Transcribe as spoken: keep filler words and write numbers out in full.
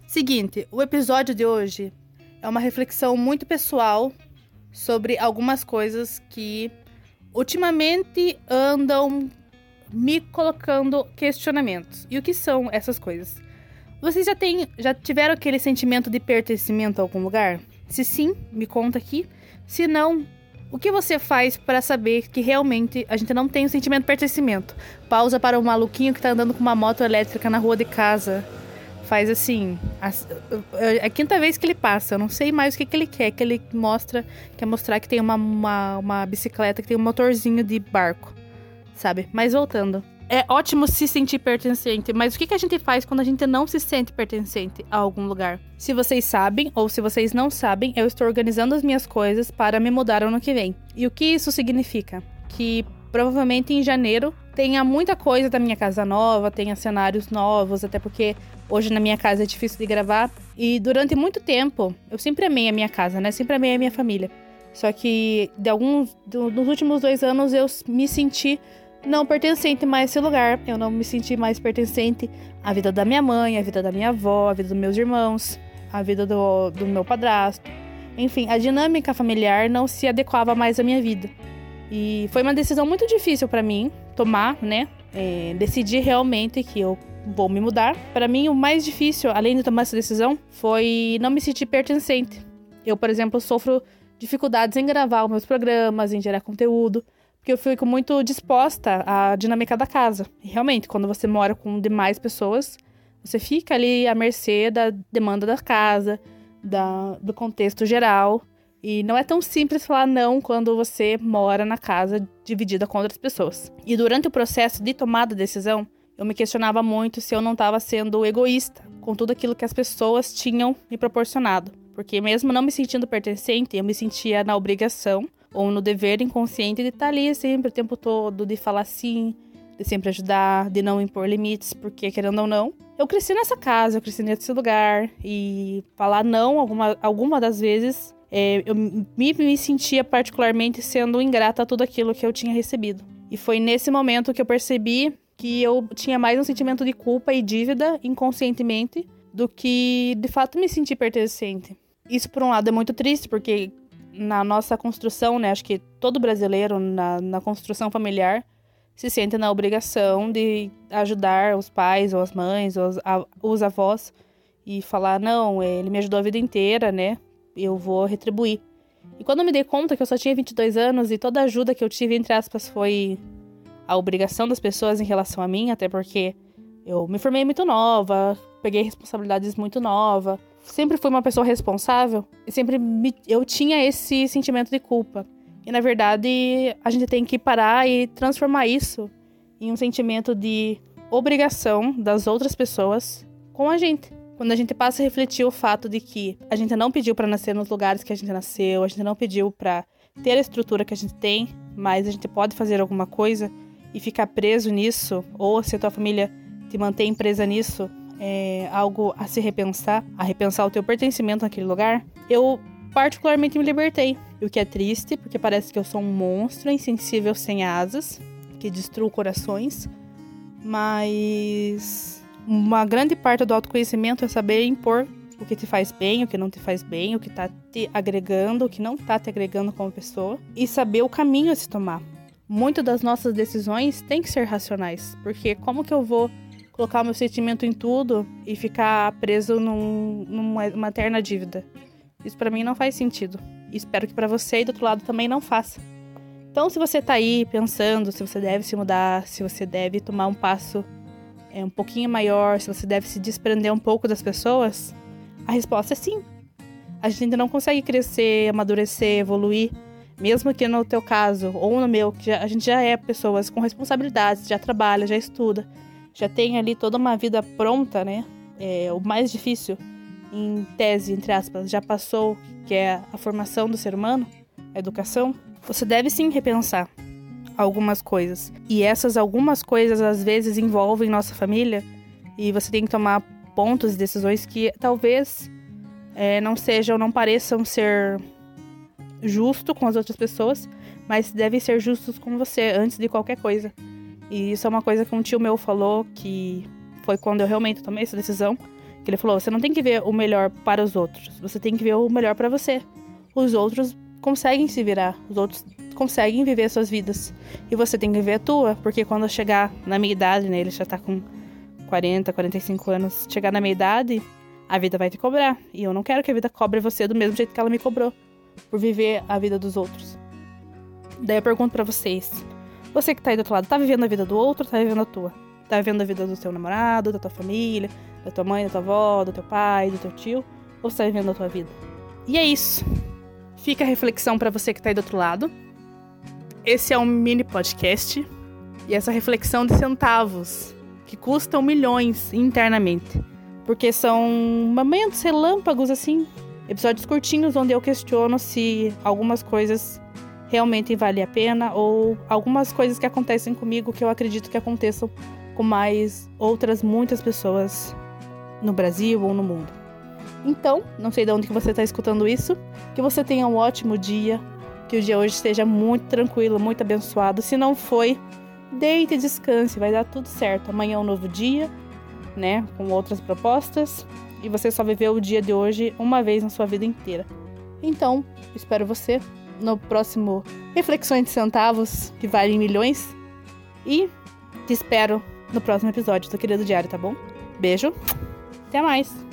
Seguinte, o episódio de hoje é uma reflexão muito pessoal sobre algumas coisas que ultimamente andam me colocando questionamentos. E o que são essas coisas? Vocês já, têm, já tiveram aquele sentimento de pertencimento a algum lugar? Se sim, me conta aqui. Se não, o que você faz para saber que realmente a gente não tem o sentimento de pertencimento? Pausa para o maluquinho que tá andando com uma moto elétrica na rua de casa. Faz assim, a, é a quinta vez que ele passa, eu não sei mais o que, que ele quer, que ele mostra, quer mostrar que tem uma, uma, uma bicicleta, que tem um motorzinho de barco, sabe? Mas voltando, é ótimo se sentir pertencente, mas o que, que a gente faz quando a gente não se sente pertencente a algum lugar? Se vocês sabem, ou se vocês não sabem, eu estou organizando as minhas coisas para me mudar ano que vem. E o que isso significa? Que provavelmente em janeiro tenha muita coisa da minha casa nova, tenha cenários novos, até porque hoje na minha casa é difícil de gravar. E durante muito tempo, eu sempre amei a minha casa, né? Sempre amei a minha família. Só que de alguns, do, nos últimos dois anos eu me senti não pertencente mais a esse lugar. Eu não me senti mais pertencente à vida da minha mãe, à vida da minha avó, à vida dos meus irmãos, à vida do, do meu padrasto. Enfim, a dinâmica familiar não se adequava mais à minha vida. E foi uma decisão muito difícil pra mim tomar, né? É, decidir realmente que eu vou me mudar. Pra mim, o mais difícil, além de tomar essa decisão, foi não me sentir pertencente. Eu, por exemplo, sofro dificuldades em gravar os meus programas, em gerar conteúdo, porque eu fico muito disposta à dinâmica da casa. E realmente, quando você mora com demais pessoas, você fica ali à mercê da demanda da casa, da, do contexto geral. E não é tão simples falar não quando você mora na casa dividida com outras pessoas. E durante o processo de tomada de decisão, eu me questionava muito se eu não estava sendo egoísta com tudo aquilo que as pessoas tinham me proporcionado. Porque mesmo não me sentindo pertencente, eu me sentia na obrigação ou no dever inconsciente de estar ali sempre o tempo todo, de falar sim, de sempre ajudar, de não impor limites, porque querendo ou não, eu cresci nessa casa, eu cresci nesse lugar. E falar não alguma, alguma das vezes... É, eu me, me sentia particularmente sendo ingrata a tudo aquilo que eu tinha recebido. E foi nesse momento que eu percebi que eu tinha mais um sentimento de culpa e dívida inconscientemente do que de fato me sentir pertencente. Isso, por um lado, é muito triste, porque na nossa construção, né, acho que todo brasileiro na, na construção familiar se sente na obrigação de ajudar os pais ou as mães ou os, a, os avós e falar, não, ele me ajudou a vida inteira, né? Eu vou retribuir. E quando eu me dei conta que eu só tinha vinte e dois anos e toda a ajuda que eu tive, entre aspas, foi a obrigação das pessoas em relação a mim, até porque eu me formei muito nova, peguei responsabilidades muito nova, sempre fui uma pessoa responsável e sempre me, eu tinha esse sentimento de culpa. E, na verdade, a gente tem que parar e transformar isso em um sentimento de obrigação das outras pessoas com a gente. Quando a gente passa a refletir o fato de que a gente não pediu pra nascer nos lugares que a gente nasceu, a gente não pediu pra ter a estrutura que a gente tem, mas a gente pode fazer alguma coisa e ficar preso nisso, ou se a tua família te mantém presa nisso, é algo a se repensar, a repensar o teu pertencimento naquele lugar, eu particularmente me libertei. O que é triste, porque parece que eu sou um monstro insensível sem asas, que destrua corações, mas... uma grande parte do autoconhecimento é saber impor o que te faz bem, o que não te faz bem, o que tá te agregando, o que não tá te agregando como pessoa. E saber o caminho a se tomar. Muitas das nossas decisões têm que ser racionais. Porque como que eu vou colocar o meu sentimento em tudo e ficar preso num, numa eterna dívida? Isso pra mim não faz sentido. E espero que pra você e do outro lado também não faça. Então, se você tá aí pensando se você deve se mudar, se você deve tomar um passo é um pouquinho maior, se você deve se desprender um pouco das pessoas, a resposta é sim. A gente ainda não consegue crescer, amadurecer, evoluir, mesmo que no teu caso, ou no meu, que já, a gente já é pessoas com responsabilidades, já trabalha, já estuda, já tem ali toda uma vida pronta, né? É, o mais difícil, em tese, entre aspas, já passou, que é a formação do ser humano, a educação. Você deve sim repensar algumas coisas. E essas algumas coisas, às vezes, envolvem nossa família. E você tem que tomar pontos e decisões que talvez é, não sejam, não pareçam ser justo com as outras pessoas, mas devem ser justos com você antes de qualquer coisa. E isso é uma coisa que um tio meu falou, que foi quando eu realmente tomei essa decisão, Que ele falou, você não tem que ver o melhor para os outros, você tem que ver o melhor para você. Os outros conseguem se virar, os outros conseguem viver suas vidas. E você tem que viver a tua, porque quando chegar na minha idade, né, ele já tá com quarenta, quarenta e cinco anos, chegar na minha idade, a vida vai te cobrar. E eu não quero que a vida cobre você do mesmo jeito que ela me cobrou, por viver a vida dos outros. Daí eu pergunto pra vocês, você que tá aí do outro lado, tá vivendo a vida do outro ou tá vivendo a tua? Tá vivendo a vida do seu namorado, da tua família, da tua mãe, da tua avó, do teu pai, do teu tio? Ou você tá vivendo a tua vida? E é isso. Fica a reflexão pra você que tá aí do outro lado. Esse é um mini podcast. E essa reflexão de centavos, que custam milhões internamente. Porque são momentos relâmpagos, assim, episódios curtinhos onde eu questiono se algumas coisas realmente valem a pena ou algumas coisas que acontecem comigo que eu acredito que aconteçam com mais outras muitas pessoas no Brasil ou no mundo. Então, não sei de onde que você está escutando isso, que você tenha um ótimo dia, que o dia hoje seja muito tranquilo, muito abençoado. Se não foi, deite e descanse, vai dar tudo certo. Amanhã é um novo dia, né, com outras propostas, e você só viveu o dia de hoje uma vez na sua vida inteira. Então, espero você no próximo Reflexões de Centavos, que valem milhões, e te espero no próximo episódio do Querido Diário, tá bom? Beijo, até mais!